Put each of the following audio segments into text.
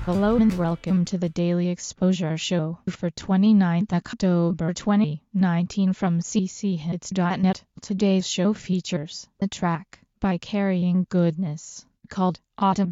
Hello and welcome to the Daily Exposure Show for 29th October 2019 from cchits.net. Today's show features a track by Carrying Goodness called Autumn.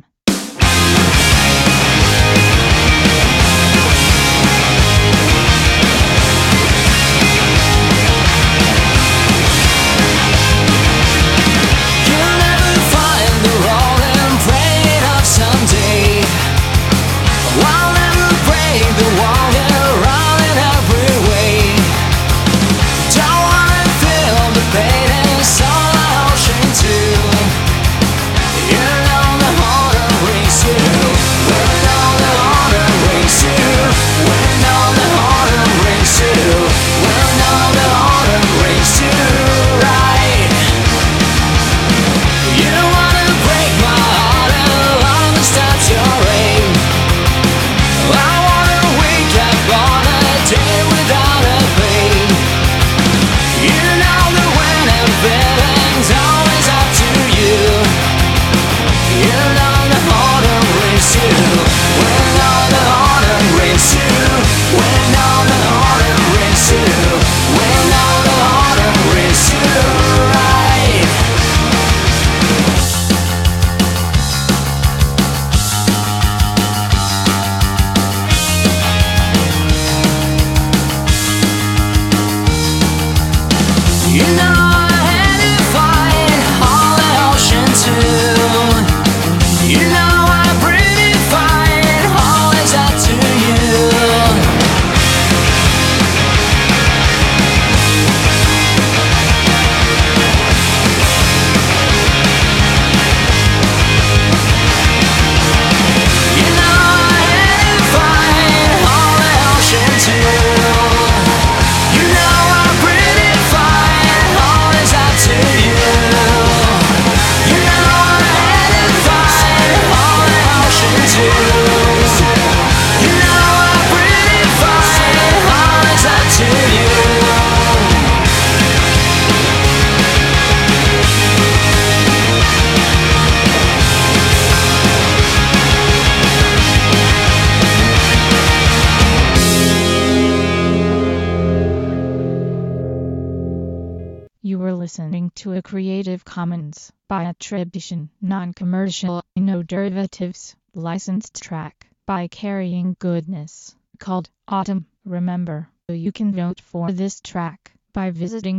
You were listening to a Creative Commons by attribution, non-commercial, no derivatives, licensed track by Carrying Goodness called Autumn. Remember, you can vote for this track by visiting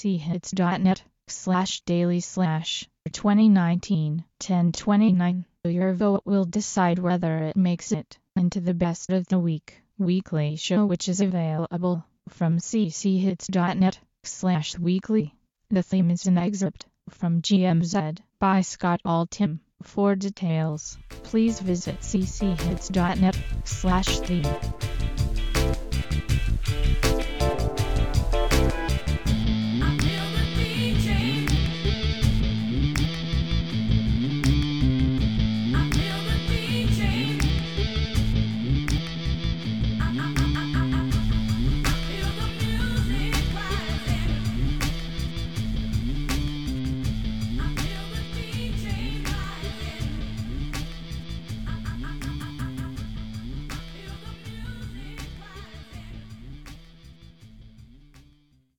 cchits.net/daily/2019-1029. Your vote will decide whether it makes it into the Best of the Week weekly show, which is available from cchits.net/weekly. The theme is an excerpt from GMZ by Scott Altham. For details, please visit cchits.net/theme.